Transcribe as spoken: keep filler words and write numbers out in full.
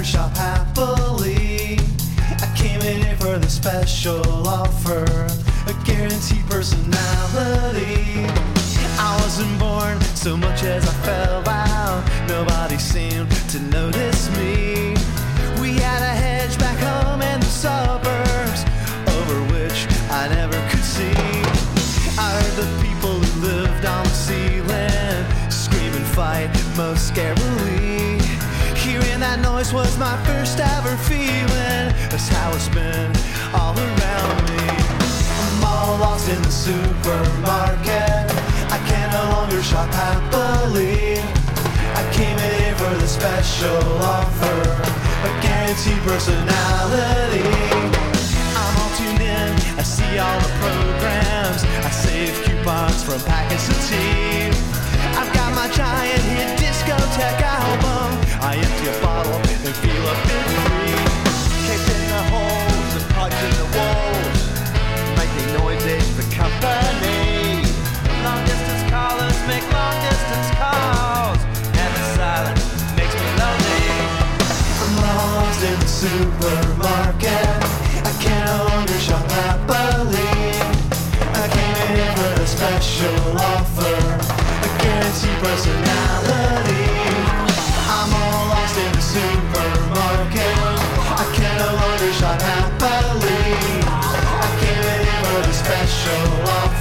longer shop happily. I came in here for the special offer, a guaranteed personality. I wasn't born so much as I fell out. Nobody seemed to notice me. We had a hedge back home in the suburbs, over which I never could see. I heard the people who lived on the ceiling scream and fight most scarily. Hearing that noise was my first ever feeling. That's how it's been all around me. I'm all lost in the supermarket. I can no longer shop happily. I came in here for the special offer, a guaranteed personality. I'm all tuned in, I see all the programs, I save coupons from packets of tea. I've got my giant hit discotheque album. I empty a bottle and feel a bit free. Kicked in the holes and plugged in the walls, making noises for company. Long distance callers make long distance calls, and the silence makes me lonely. I'm lost in the supermarket. I can no longer shop happily. I came in here for the special offer, a guaranteed personality. I'm all lost in the supermarket. I can no longer shop happily. I came in here for the special offer,